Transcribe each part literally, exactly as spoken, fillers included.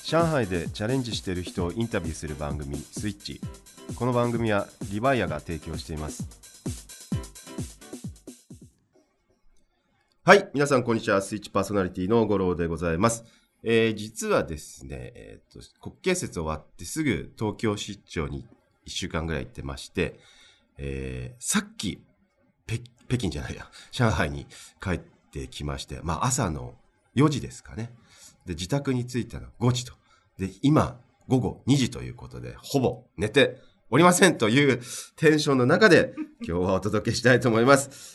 上海でチャレンジしている人をインタビューする番組スイッチ。この番組はリバイアが提供しています。はい、皆さんこんにちは。スイッチパーソナリティの五郎でございます。えー、実はですね、えー、と国慶節終わってすぐ東京出張にいっしゅうかんぐらい行ってまして、えー、さっき北北京じゃないや上海に帰ってきまして、まあ朝のよじですかね。で自宅に着いたのごじと。で今ごごにじということで、ほぼ寝ておりませんというテンションの中で今日はお届けしたいと思います。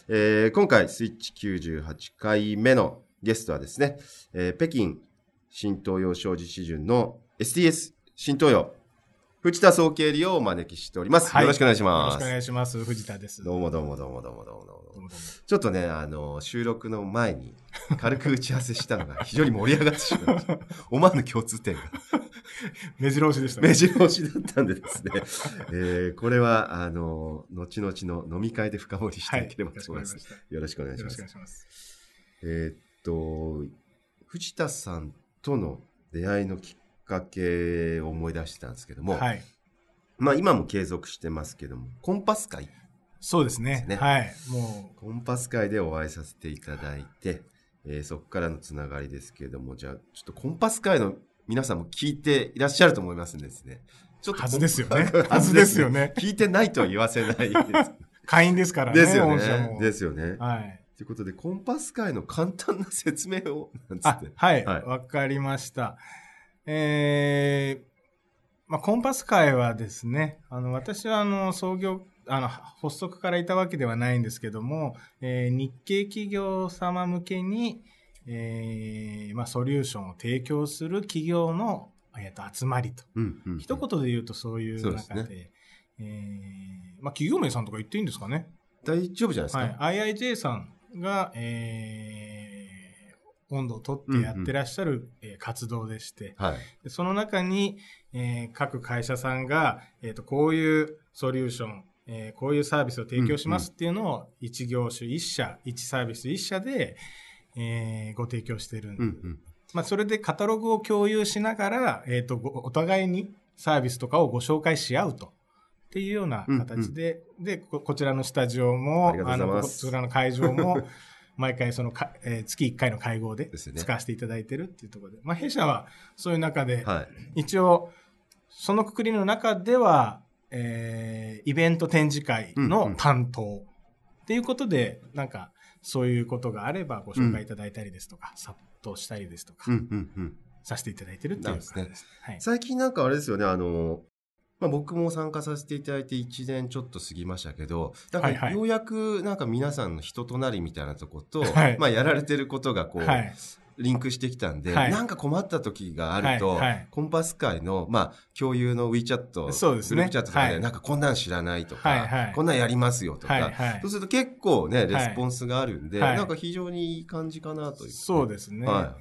えー、今回スイッチきゅうじゅうはちかいめのゲストはですね、えー、北京新東洋商事支準の エスティーエス 新東洋藤田総経理をお招きしております、はい、よろしくお願いします。 よろしくお願いします。藤田です。 どうもどうもどうもどうもどうもどうもどうも。ちょっとね、あの収録の前に軽く打ち合わせしたのが非常に盛り上がってしまいました。思わぬ共通点が目白押しでしたね。 目白押しだったんでですね、えー、これはあの後々の飲み会で深掘りしていければと思います。はい、よろしくお願いします。よろしくお願いします。えー、っと藤田さんとの出会いのきっかけを思い出してたんですけども、はい、まあ今も継続してますけども、コンパス会、 そうですね。はい。もうコンパス会でお会いさせていただいて、えー、そこからのつながりですけれども、じゃあちょっとコンパス会の皆さんも聞いていらっしゃると思いますんでですね。 ちょっとはずですよね。はずですよね。 聞いてないとは言わせないです。 会員ですからね。 ですよね。ですよね。 はい。 ということで、コンパス会の簡単な説明をなんつって。 はい。わ、はい、かりました。えー、まあ、コンパス会はですね、あの、私はあの、創業、あの、発足からいたわけではないんですけども、えー、日系企業様向けに、えー、まあ、ソリューションを提供する企業の、えー、と集まりと、うんうんうん。一言で言うとそういう中で、で、ね、えー、まあ、企業名さんとか言っていいんですかね。 大丈夫じゃないですか。はい。 アイアイジェー さんが、えー、温度を取ってやってらっしゃる、うんうん、えー、活動でして、はい、でその中に、えー、各会社さんが、えー、とこういうソリューション、えー、こういうサービスを提供しますっていうのを一業種一社、一サービス一社で、えー、ご提供してるんで、うんうん、まあ、それでカタログを共有しながら、えー、とお互いにサービスとかをご紹介し合うとっていうような形で、うんうん、で こ, こちらのスタジオもあのこちらの会場も毎回そのか、えー、月いっかいの会合で使わせていただいてるっていうところで、まあ、弊社はそういう中で、はい、一応その括りの中では、えー、イベント展示会の担当っていうことで、うんうん、なんかそういうことがあればご紹介いただいたりですとか、うん、サポートしたりですとか、うんうんうん、させていただいてるっていう感じですね。はい、 最近なんかあれですよね、あの、まあ、僕も参加させていただいていちねんちょっと過ぎましたけど、なんかようやくなんか皆さんの人となりみたいなとこと、はい、まあやられてることがこう、はい、リンクしてきたんで、はい、なんか困った時があると、はいはい、コンパス会の、まあ、共有の WeChat、 そうですね、 グループチャットとかで、はい、なんかこんなん知らないとか、はいはい、こんなんやりますよとか、はいはい、そうすると結構ね、レスポンスがあるんで、はい、なんか非常にいい感じかなという、ね。 そうですね。はい、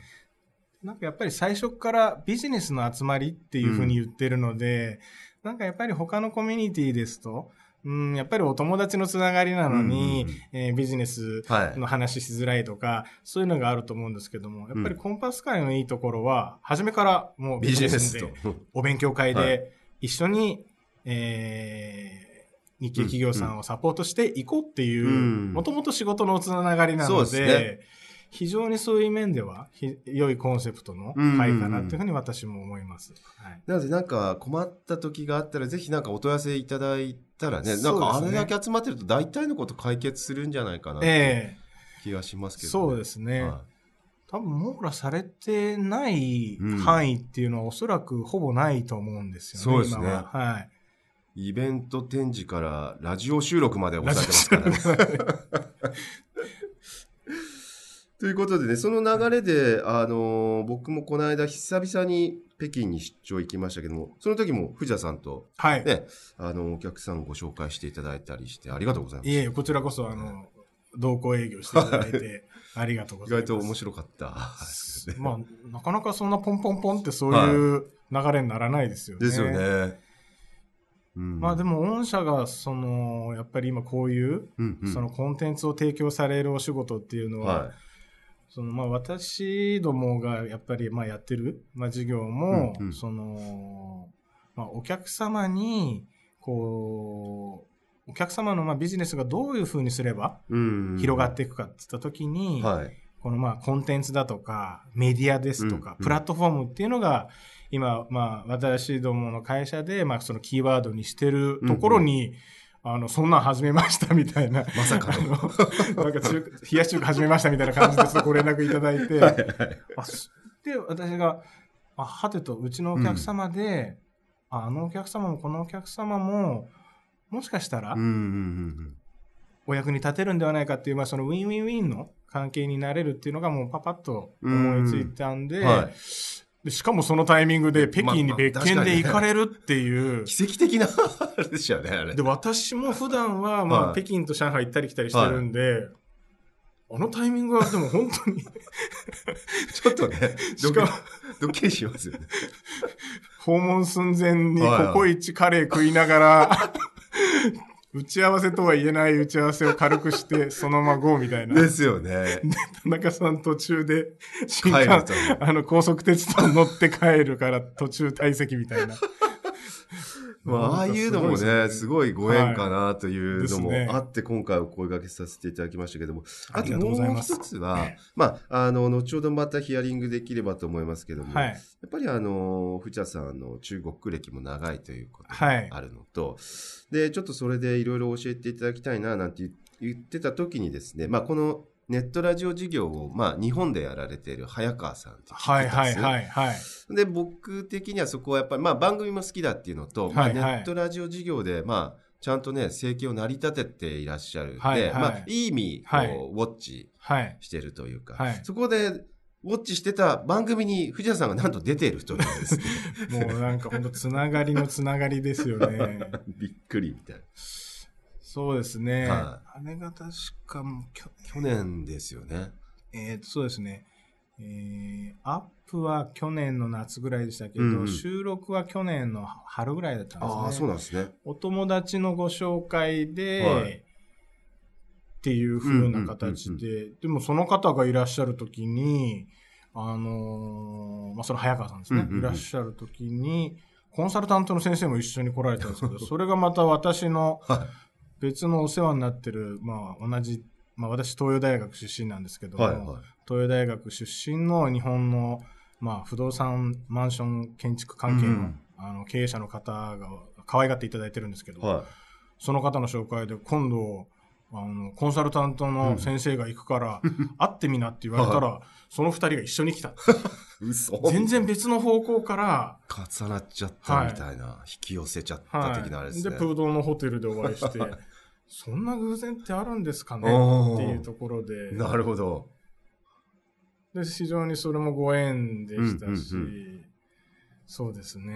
なんかやっぱり最初からビジネスの集まりっていうふうに言ってるので、うん、なんかやっぱり他のコミュニティですと、うん、やっぱりお友達のつながりなのに、うんうんうん、えー、ビジネスの話しづらいとか、はい、そういうのがあると思うんですけども、やっぱりコンパス会のいいところは、初めからもうビジネスで、お勉強会で一緒に、はい、えー、日系企業さんをサポートしていこうっていう、もともと仕事のつながりなので、そうですね、非常にそういう面では良いコンセプトの会かなというふうに私も思います。はい、 なのでなんか困った時があったらぜひなんかお問い合わせいただいたらね、なんかあれだけ集まってると大体のこと解決するんじゃないかなって気がしますけどね。 そうですね。はい、多分網羅されてない範囲っていうのはおそらくほぼないと思うんですよね。 そうですね。 今は。はい。 イベント展示からラジオ収録まで押さえてますからね。ということでね、その流れで、あのー、僕もこの間久々に北京に出張行きましたけども、その時も藤田さんと、ね、はい、あのお客さんをご紹介していただいたりしてありがとうございます。 いえ、こちらこそあの同行営業していただいてありがとうございます。 意外と面白かった。 まあなかなかそんなポンポンポンってそういう流れにならないですよね。 ですよね。 うん、まあでも御社がそのやっぱり今こういう、うんうん、そのコンテンツを提供されるお仕事っていうのは、はい、 そのまあ私どもがやっぱりまあやってる、まあ、事業も、うんうん、そのまあ、お客様にこうお客様のまあビジネスがどういうふうにすれば広がっていくかっていったときに、うんうんはい、このまあコンテンツだとかメディアですとか、うんうん、プラットフォームっていうのが今まあ私どもの会社でまあそのキーワードにしてるところに、うんうんあの、そんなん始めましたみたいな。 まさかの。 なんか中、冷やし中華始めましたみたいな感じでご連絡いただいて。はいはい、あで、私が、あ、はてと、うちのお客様で、うん、あのお客様もこのお客様も、もしかしたら、お役に立てるんではないかっていう、まあそのウィンウィンウィンの関係になれるっていうのがもうパパッと思いついたんで、うんはいでしかもそのタイミングで北京に別件で行かれるっていう。まあまあ、 奇跡的なあれでしたよね、あれ。 で、私も普段は、まあ、はい、北京と上海行ったり来たりしてるんで、はい、あのタイミングはでも本当に。 ちょっとね、しかも、ドッキリしますよね。 訪問寸前にココイチカレー食いながら、はいはい打ち合わせとは言えない打ち合わせを軽くして、そのまま ゴー みたいな。 ですよね。 で、田中さん途中で、新幹、あの、高速鉄道乗って帰るから途中退席みたいな。 まあ、ああいうのもね、すごいご縁かなというのもあって、今回お声掛けさせていただきましたけども、あともう一つは、まあ、あの、後ほどまたヒアリングできればと思いますけども、やっぱりあの、藤田さんの中国歴も長いということがあるのと、で、ちょっとそれでいろいろ教えていただきたいな、なんて言ってた時にですね、まあ、この、ネットラジオ事業を、まあ、日本でやられている早川さんって聞いてたんです。はいはいはいはい。で、僕的にはそこはやっぱり、まあ、番組も好きだっていうのと、はいはいまあ、ネットラジオ事業で、まあ、ちゃんとね、生計を成り立てていらっしゃるんで、はいはいまあ、いい意味、こう、はい、ウォッチしてるというか、はい、そこで、ウォッチしてた番組に藤田さんがなんと出ているというですね。 もうなんか本当つながりのつながりですよね。 びっくりみたいな。 そうですね。はい、あれが確かも去年ですよね。 えー、そうですね。えー、アップは去年の夏ぐらいでしたけど、うんうん、収録は去年の春ぐらいだったんですね。 ああ、そうなんですね。 お友達のご紹介で、はい、っていう風な形で、うんうんうんうん、でもその方がいらっしゃるときに、あのー、まあ、その早川さんですね、うんうんうん。いらっしゃるときに、コンサルタントの先生も一緒に来られたんですけど、それがまた私の、はい別のお世話になってる、まあ同じ、まあ私東洋大学出身なんですけども、はいはい、東洋大学出身の日本の、まあ不動産、マンション建築関係の、うん、あの経営者の方が可愛がっていただいてるんですけど、はい、その方の紹介で今度、あのコンサルタントの先生が行くから、うん、会ってみなって言われたら、はい、その二人が一緒に来た。 嘘全然別の方向から重なっちゃったみたいな、はい、引き寄せちゃった的なあれですね。 はい、で、プードーのホテルでお会いして、そんな偶然ってあるんですかねっていうところで。 なるほど。 で、非常にそれもご縁でしたし、うんうんうん、そうですね。 うん、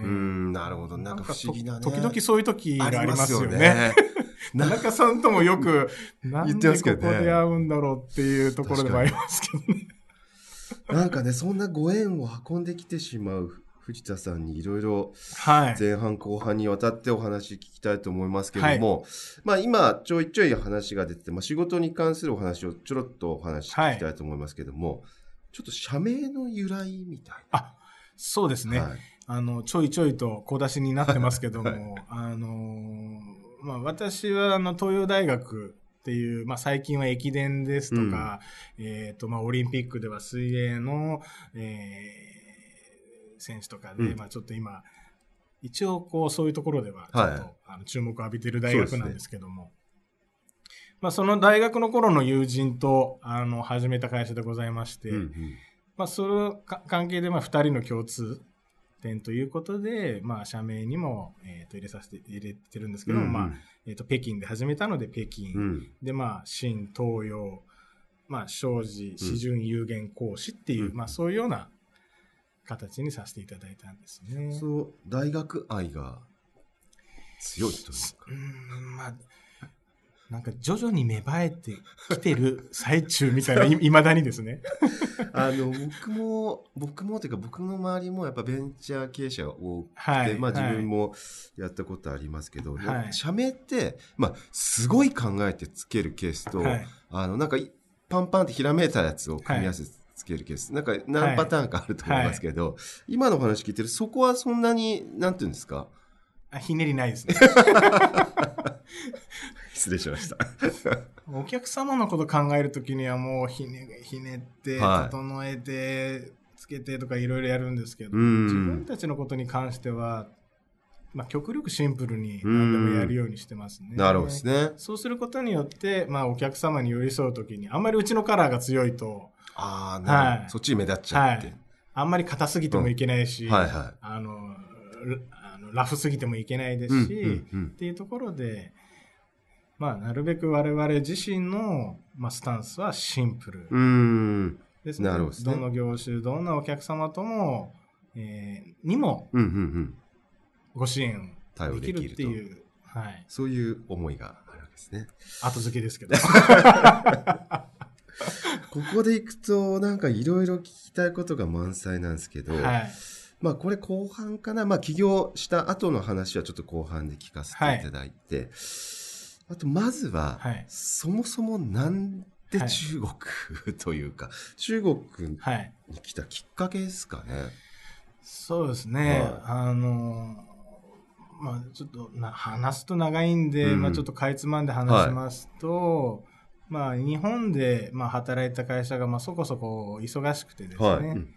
なるほど。なんか不思議なね。 時々そういう時がありますよね。田中さんともよく、なんでここで会うんだろうっていうところでもありますけどね。 なんかね、そんなご縁を運んできてしまう藤田さんにいろいろ前半後半にわたってお話聞きたいと思いますけども、はい、まあ今ちょいちょい話が出てて、まあ、仕事に関するお話をちょろっとお話聞きたいと思いますけども、はい、ちょっと社名の由来みたいな。 あ、そうですね。はい、あの、ちょいちょいと小出しになってますけども、はい、あの、まあ私はあの東洋大学っていう、まあ、最近は駅伝ですとか、うん、えっと、まあ、オリンピックでは水泳の、えー、選手とかで、うん、まあ、ちょっと今、一応、こう、そういうところでは、ちょっと、はい、あの注目を浴びている大学なんですけども、ね、まあ、その大学の頃の友人と、あの、始めた会社でございまして、うんうん、まあ、その関係で、まあ、二人の共通点ということで、まあ、社名にも、えー、と入れさせて、入れてるんですけども、うんうん、まあ、えっと、北京で始めたので北京、うん、で、まあ、新東洋、まあ、庄司、四順有限講師っていう、うん、まあ、そういうような形にさせていただいたんですね。 そう、大学愛が強いというか。 うん、まあ、なんか徐々に芽生えてきてる最中みたいな、いまだにですね。 あの、僕も、僕もというか僕の周りもやっぱベンチャー経営者が多くて、はい、まあ自分もやったことありますけど、はい、社名って、まあすごい考えてつけるケースと、はい、あの、なんかパンパンってひらめいたやつを組み合わせてつけるケースなんか何パターンかあると思いますけど、はいはい、今の話聞いてるそこはそんなになんていうんですか、 あひねりないですね失礼しましたお客様のこと考えるときにはもうひね、ひねって整えてつけてとかいろいろやるんですけど、自分たちのことに関しては、まあ、極力シンプルに何でもやるようにしてますね。 なるほどですね。 そうすることによって、まあ、お客様に寄り添うときにあんまりうちのカラーが強いと、 あなるほど、はい、そっちに目立っちゃって、はい、 あんまり硬すぎてもいけないし、 うんはいはい、 あのあのラフすぎてもいけないですし、うんうんうん、っていうところでまあ、なるべく我々自身の、まあ、スタンスはシンプルですね。なるほどですね。どの業種、どんなお客様とも、えー、にもご支援できるっていう、はい、 そういう思いがあるわけですね。 後付けですけど。 ここでいくとなんかいろいろ聞きたいことが満載なんですけど、はい、まあこれ後半かな、まあ起業した後の話はちょっと後半で聞かせていただいて、はい、あとまずは、はい、そもそもなんで中国、はい、というか中国に来たきっかけですかね。はい、 そうですね、はい、あのまあちょっとな話すと長いんで、うんまあ、ちょっとかいつまんで話しますと、はいまあ、日本でまあ働いた会社がまあそこそこ忙しくてですね、はいうん、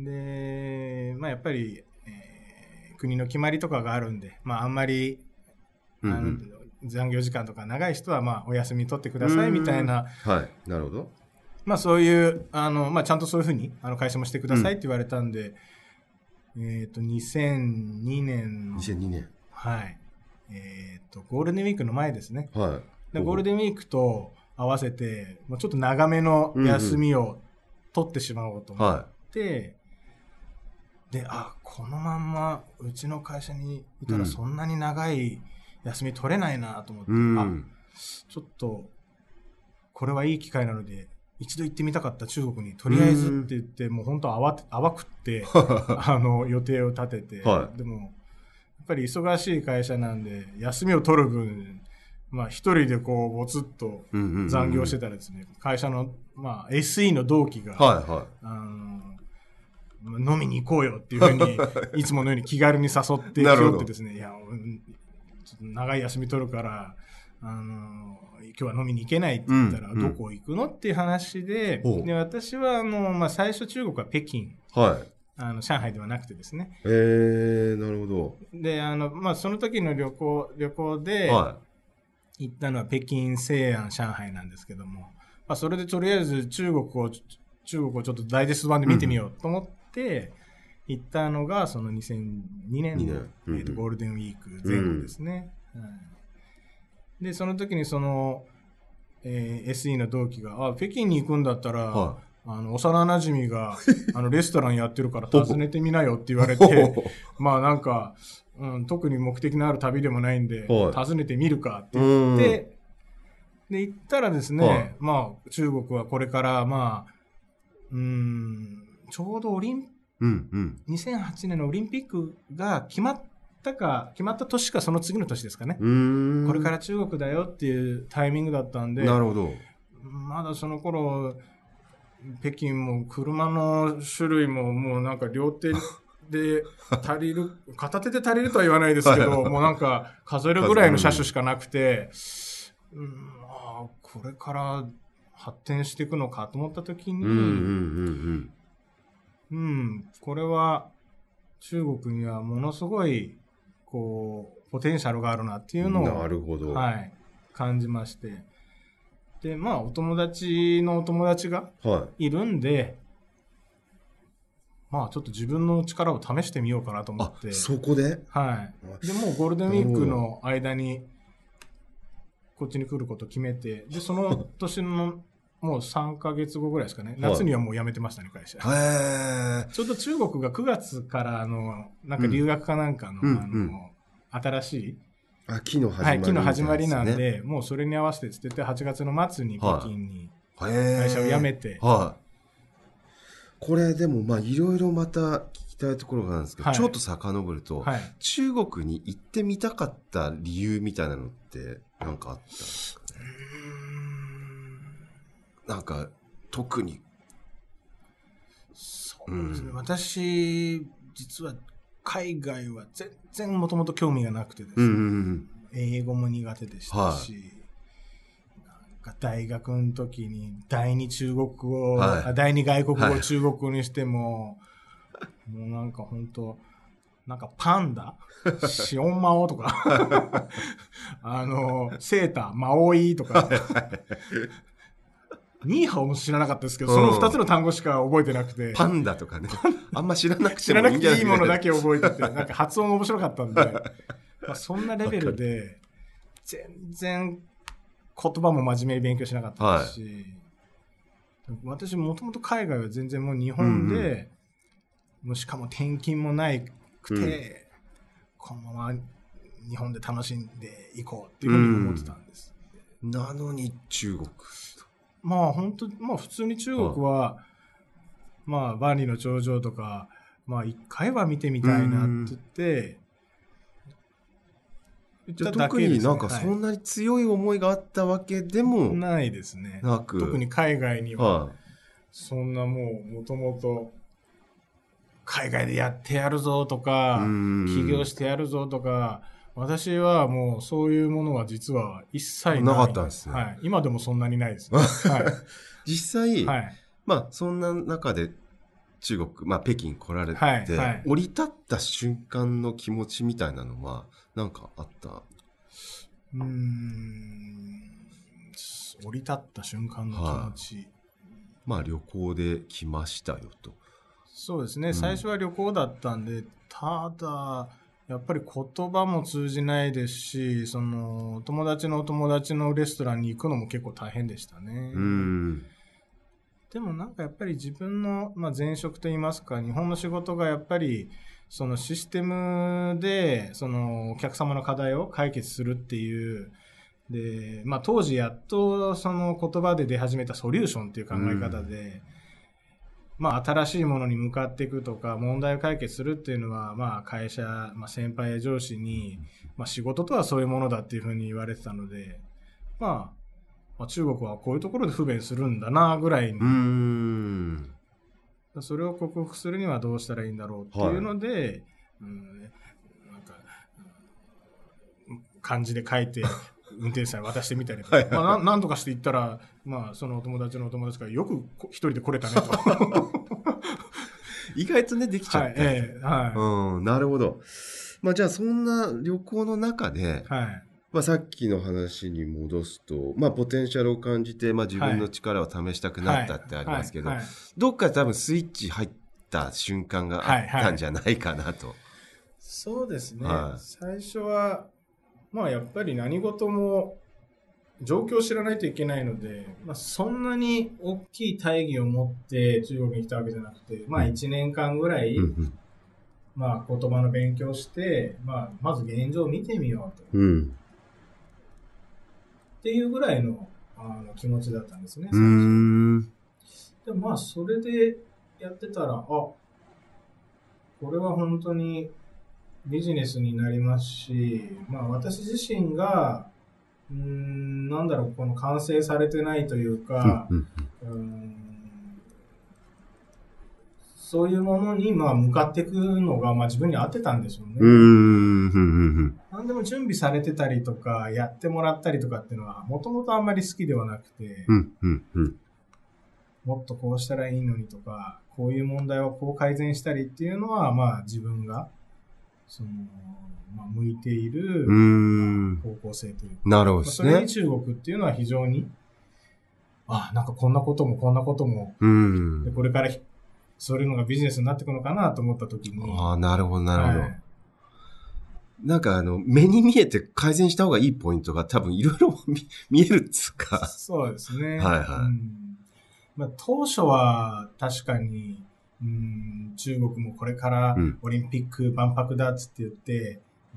でまあ、やっぱり、えー、国の決まりとかがあるんで、まあ、あんまりあの、うんうん残業時間とか長い人はまあお休み取ってくださいみたいな、 はい、なるほど。 まあそういうあのまあちゃんとそういうふうにあの会社もしてくださいって言われたんで、うん、えっとにせんにねんのにせんにねんはいえっとゴールデンウィークの前ですね。 はい。 でゴールデンウィークと合わせてもうちょっと長めの休みを取ってしまおうと思って、うんうん、であこのまんまうちの会社にいたらそんなに長い、うん休み取れないなと思って、うん、あちょっとこれはいい機会なので一度行ってみたかった中国にとりあえずって言って、うん、もう本当淡て淡くってあの予定を立てて、はい、でもやっぱり忙しい会社なんで休みを取る分まあ一人でこうぼつっと残業してたらですね、うんうんうん、会社の、まあ、エスイー の同期が、はいはい、あの飲みに行こうよっていうふうにいつものように気軽に誘ってきよってですねいやちょっと長い休み取るから、あのー、今日は飲みに行けないって言ったら、うん、どこ行くのっていう話で、うん、で私はあの、まあ、最初中国は北京、はい、あの上海ではなくてですね。 えー、なるほど。 で、あの、まあ、その時の旅行、旅行で行ったのは北京、西安、上海なんですけども、まあ、それでとりあえず中国を、中国をちょっとダイジェスト版で見てみようと思って、うん行ったのがそのにせんにねんの、うんうんえー、とゴールデンウィーク前後ですね、うんはい、でその時にその、えー、エスイー の同期があ北京に行くんだったら、はい、あの幼なじみがあのレストランやってるから訪ねてみなよって言われてまあなんか、うん、特に目的のある旅でもないんで、はい、訪ねてみるかって言ってで行ったらですね、はい、まあ中国はこれからまあうーんちょうどオリンピックうんうん、にせんはちねんのオリンピックが決まったか決まった年かその次の年ですかね。うーんこれから中国だよっていうタイミングだったんでなるほどまだその頃北京も車の種類ももうなんか両手で足りる片手で足りるとは言わないですけどもうなんか数えるぐらいの車種しかなくて、うん、あこれから発展していくのかと思った時に、うんうんうんうんうん、これは中国にはものすごいこうポテンシャルがあるなっていうのをなるほど、 はい、感じましてでまあお友達のお友達がいるんで、はい、まあちょっと自分の力を試してみようかなと思ってあそこではいでもうゴールデンウィークの間にこっちに来ることを決めてでその年のもうさんかげつごぐらいですかね。夏にはもう辞めてましたね、会社。へちょうど中国がくがつからあのなんか留学かなんかの、うん、あの、うん、新しいあ期の始まり、 はい、期の始まりなんで、もうそれに合わせてつっててはちがつの末に北京に会社を辞めて、 はいはい、これでもまあいろいろまた聞きたいところがあるんですけど、はい、ちょっと遡ると、はい、中国に行ってみたかった理由みたいなのって何かあったんですかね。なんか特にそうですね。うん、私、実は海外は全然もともと興味がなくてですね、うんうんうん、英語も苦手でしたし、はい、なんか大学の時に第二中国語、はい、第二外国語を中国語にしても、はい、もうなんか本当なんかパンダシオンマオとかあのセーターマオイとかニーハオも知らなかったですけど、その二つの単語しか覚えてなくて。 パンダとかね。あんま知らなくてもいいんじゃない知らなくていいものだけ覚えてて、なんか発音が面白かったんで、まあ、そんなレベルで、全然言葉も真面目に勉強しなかったですし、はい、私もともと海外は全然もう日本で、うんうん、もうしかも転勤もないくて、うん、このまま日本で楽しんでいこうっていうふうに思ってたんです。 うん、なのに中国。 まあ本当、まあ普通に中国は、はあ、まあ万里の長城とか、まあ一回は見てみたいなって言って、 じゃあ特になんかそんなに強い思いがあったわけでも、はい、 ないですね。なく。特に海外には、はあ、そんなもうもともと海外でやってやるぞとか、起業してやるぞとか、私はもうそういうものは実は一切ない。 なかったんですね。 はい。今でもそんなにないですね。はい。 実際、はい、まあそんな中で中国、まあ北京来られて、はいはい、降り立った瞬間の気持ちみたいなのは何かあった？うーん。降り立った瞬間の気持ち。はい、 まあ旅行で来ましたよと。 そうですね。うん、最初は旅行だったんで、ただ、やっぱり言葉も通じないですし、その友達のお友達のレストランに行くのも結構大変でしたね。うん、でもなんかやっぱり自分の、まあ、前職といいますか、日本の仕事がやっぱりそのシステムでそのお客様の課題を解決するっていうで、まあ、当時やっとその言葉で出始めたソリューションっていう考え方で、うんまあ、新しいものに向かっていくとか問題を解決するっていうのは、まあ、会社、まあ、先輩や上司に、まあ、仕事とはそういうものだっていうふうに言われてたので、まあ、まあ、中国はこういうところで不便するんだなぐらいに、うーんそれを克服するにはどうしたらいいんだろうっていうので、はいうん、なんか漢字で書いて運転手さんに渡してみたりとか、はいはいはいまあ、なんとかして行ったら、まあ、そのお友達のお友達からよく一人で来れたねと意外とねできちゃって、はいえーはいうん、なるほど、まあ、じゃあそんな旅行の中で、はいまあ、さっきの話に戻すと、まあ、ポテンシャルを感じて、まあ、自分の力を試したくなったってありますけど、はいはいはい、どっかで多分スイッチ入った瞬間があったんじゃないかなと、はいはい、 そうですね、はい、最初はまあやっぱり何事も状況を知らないといけないので、まあ、そんなに大きい大義を持って中国に来たわけじゃなくて、まあいちねんかんぐらい、うん、まあ言葉の勉強して、まあまず現状を見てみようと。うん、っていうぐらいの、あの気持ちだったんですね、最初。うーんでもまあそれでやってたら、あ、これは本当にビジネスになりますし、まあ私自身が、うーん、なんだろう、この完成されてないというか、うーんそういうものにまあ向かっていくのがまあ自分に合ってたんでしょうね。うーん何でも準備されてたりとか、やってもらったりとかっていうのは、もともとあんまり好きではなくて、うんうんうん、もっとこうしたらいいのにとか、こういう問題をこう改善したりっていうのは、まあ自分が、その、まあ、向いている、まあ、方向性というか。 なるほどですね。 まあ、それに中国っていうのは非常に、あ、なんかこんなこともこんなことも、うんでこれからそういうのがビジネスになっていくのかなと思ったときに。 ああ、なるほど、なるほど。はい、なんかあの、目に見えて改善した方がいいポイントが多分いろいろ見えるっつうか。 そうですね。 はいはい。 うんまあ、当初は確かに、うん、中国もこれからオリンピック万博だっつって言って、うん、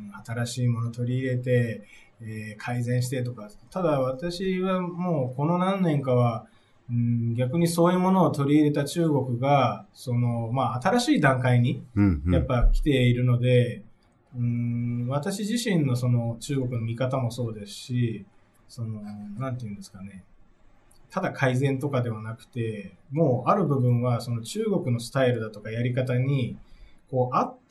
新しいものを取り入れて、えー、改善してとか。ただ私はもうこの何年かは、うん、逆にそういうものを取り入れた中国が、その、まあ、新しい段階に、やっぱ来ているので、うんうん、私自身のその中国の見方もそうですし、その、なんていうんですかね。 ただ改善とかではなくて、もうある部分はその中国のスタイルだとかやり方に、こう、合った、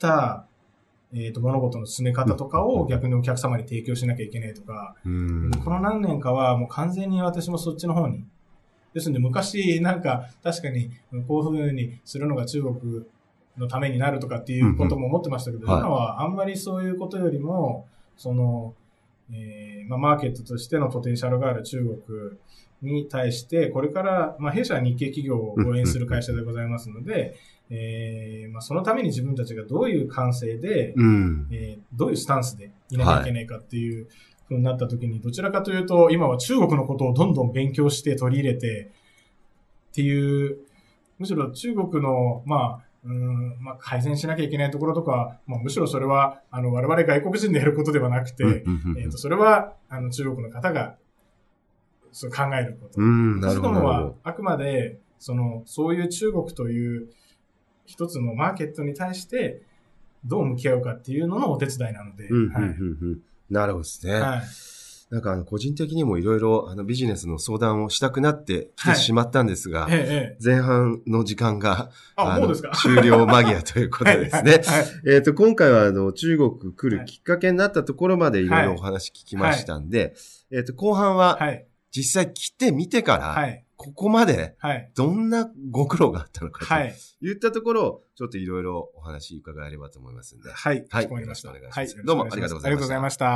えっと、物事の進め方とかを逆にお客様に提供しなきゃいけないとか、うん、この何年かはもう完全に私もそっちの方に。ですので、昔なんか確かにこういう風にするのが中国のためになるとかっていうことも思ってましたけど、うんうん、今はあんまりそういうことよりも、その、えーまあ、マーケットとしてのポテンシャルがある中国に対して、これから、まあ、弊社は日系企業を応援する会社でございますので、えーまあ、そのために自分たちがどういう感性で、うんえー、どういうスタンスでいなきゃいけないかっていう風になった時に、どちらかというと、今は中国のことをどんどん勉強して取り入れてっていう、むしろ中国の、まあ、うんまあ、改善しなきゃいけないところとか、まあ、むしろそれは、あの、我々外国人でやることではなくて、えっと、それは、あの、中国の方が、そう考えること。うん、なるほど。そういうのは、あくまで、その、そういう中国という一つのマーケットに対して、どう向き合うかっていうののお手伝いなので。 うんはい、なるほどですね。はい。なんかあの個人的にもいろいろあのビジネスの相談をしたくなってきてしまったんですが、はいええ、前半の時間があもうですか終了間際ということでですね。はいはいはい、えっと今回はあの中国来るきっかけになったところまでいろいろお話聞きましたんで、はいはい、えっと後半は実際来てみてからここまでどんなご苦労があったのかといったところをちょっといろいろお話伺えればと思いますので、 はい、 はい、 かしこまりました。 よろしくお願いします。はい、どうもありがとうございました。 ありがとうございました。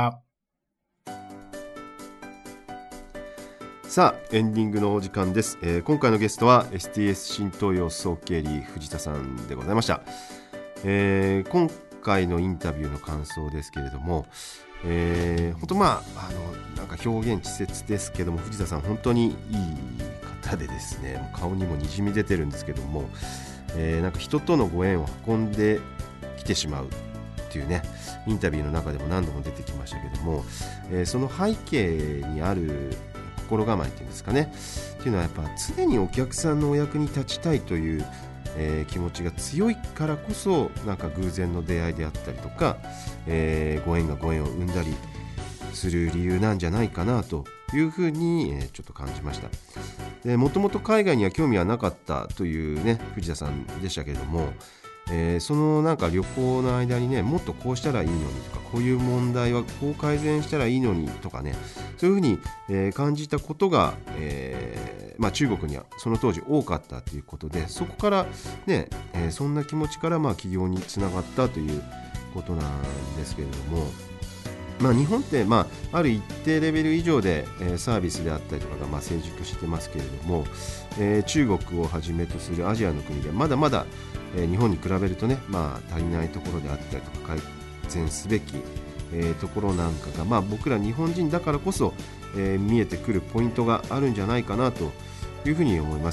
さあエンディングのお時間です、えー、今回のゲストは エスティーエス 新東洋総経理藤田さんでございました、えー、今回のインタビューの感想ですけれども、えー、本当まああのなんか表現稚拙ですけども藤田さん本当にいい方でですね顔にもにじみ出てるんですけども、えー、なんか人とのご縁を運んできてしまうっていうねインタビューの中でも何度も出てきましたけども、えー、その背景にある心構えっていうんですかねっていうのはやっぱ常にお客さんのお役に立ちたいという、えー、気持ちが強いからこそなんか偶然の出会いであったりとか、えー、ご縁がご縁を生んだりする理由なんじゃないかなというふうに、えー、ちょっと感じました。でもともと海外には興味はなかったというね藤田さんでしたけれども、えー、そのなんか旅行の間にねもっとこうしたらいいのにとかこういう問題はこう改善したらいいのにとかねそういうふうに、えー、感じたことが、えーまあ、中国にはその当時多かったということでそこからね、えー、そんな気持ちからまあ起業につながったということなんですけれども、まあ、日本って、まあ、ある一定レベル以上で、えー、サービスであったりとかが、まあ、成熟してますけれども、えー、中国をはじめとするアジアの国でまだまだえー、日本に比べるとね、まあ、足りないところであったりとか改善すべき、えー、ところなんかが、まあ、僕ら日本人だからこそ、えー、見えてくるポイントがあるんじゃないかなというふうに思います。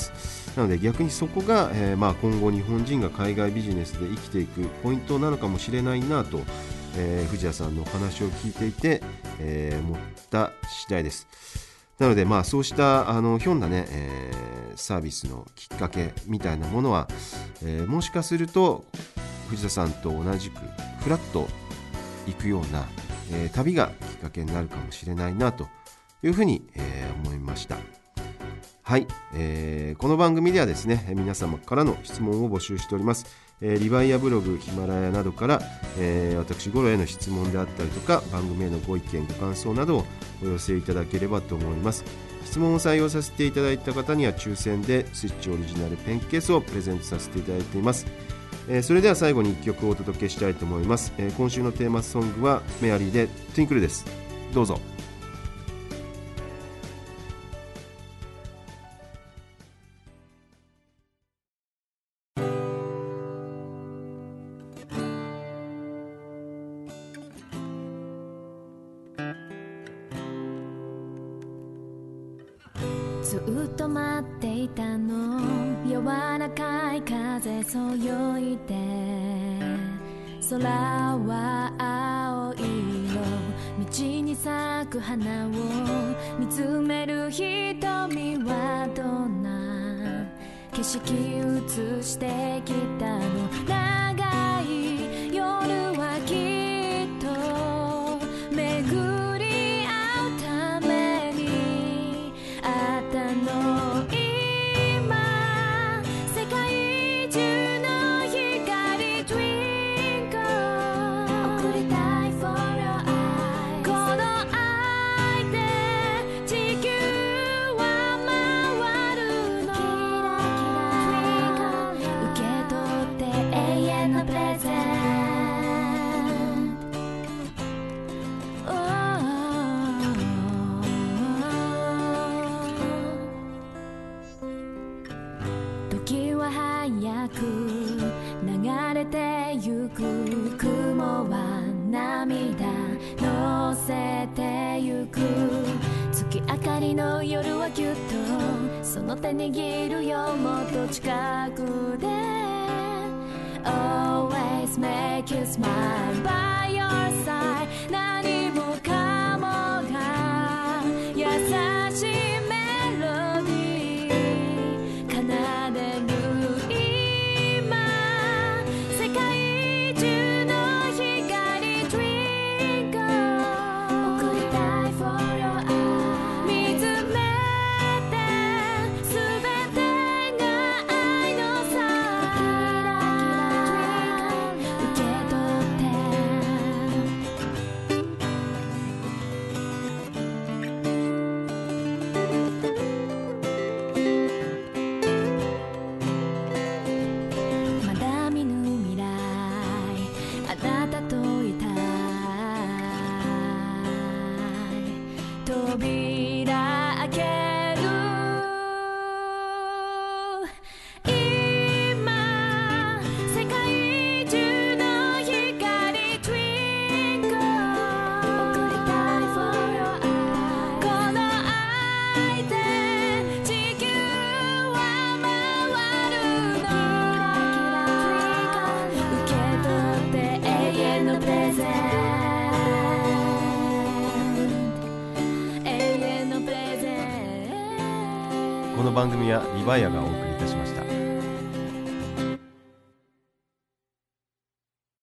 なので逆にそこが、えーまあ、今後日本人が海外ビジネスで生きていくポイントなのかもしれないなと、えー、藤谷さんのお話を聞いていて、えー、思った次第です。なのでまあそうしたあのひょんなね、えー、サービスのきっかけみたいなものは、えー、もしかすると藤田さんと同じくフラッと行くような、えー、旅がきっかけになるかもしれないなというふうに、えー、思いました。はい、えー、この番組ではですね皆様からの質問を募集しております。えー、リバイアブログ、ヒマラヤなどから、えー、私ゴロへの質問であったりとか番組へのご意見ご感想などをお寄せいただければと思います。質問を採用させていただいた方には抽選でスイッチオリジナルペンケースをプレゼントさせていただいています。えー、それでは最後にいっきょくお届けしたいと思います。えー、今週のテーマソングはメアリーでトゥインクルです。どうぞ。 ずっと待っていたの柔らかい風そよいで空は青色道に咲く花を見つめる瞳はどんな景色映してきたの長い夜はきっと巡り合うためにあったのれてゆく雲は涙乗せてゆく月明かりの夜はぎゅっとその手握るよもっと近くで Always make you smile by your side 何もかもが優しいメロディー奏でる今世界中の光 Twinkle 送りたい for your eyes 見つめてすべてが愛のサイン受け取ってまだ見ぬ未来あなたといたい扉開ける今世界中の光 Twinkle 送りたい for your eyes この愛で地球は回るの受け取って永遠のプレゼント永遠のプレゼントこの番組はリバイアがお送りいたしました。